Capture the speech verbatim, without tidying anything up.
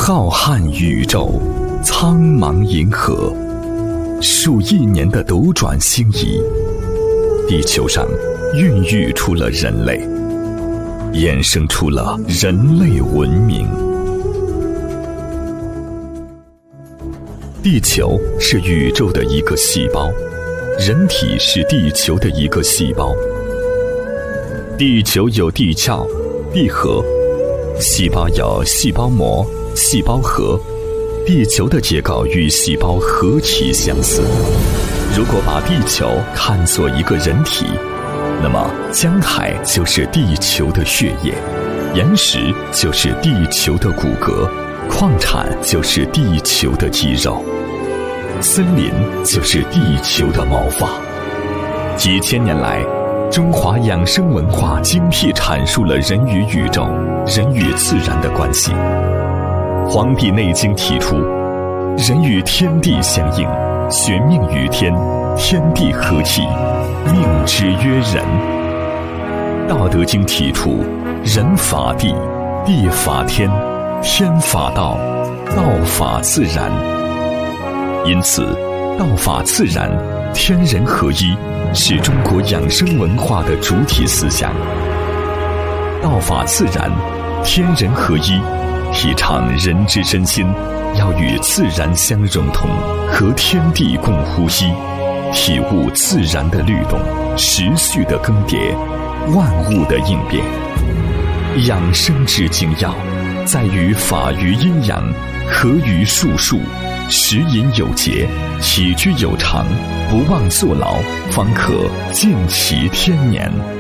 浩瀚宇宙，苍茫银河，数亿年的斗转星移，地球上孕育出了人类，衍生出了人类文明。地球是宇宙的一个细胞，人体是地球的一个细胞。地球有地壳、地核，细胞有细胞膜、细胞核。地球的结构与细胞何其相似。如果把地球看作一个人体，那么江海就是地球的血液，岩石就是地球的骨骼，矿产就是地球的肌肉，森林就是地球的毛发。几千年来，中华养生文化精辟阐述了人与宇宙、人与自然的关系。《黄帝内经》提出，人与天地相应，玄命于天，天地合一，命之曰人。《道德经》提出，人法地，地法天，天法道，道法自然。因此，道法自然，天人合一，是中国养生文化的主体思想。道法自然，天人合一，提倡人之身心要与自然相融通，和天地共呼吸，体悟自然的律动，时序的更迭，万物的应变。养生之精要，在于法于阴阳，和于术数，食饮有节，起居有常，不忘坐牢，方可尽其天年。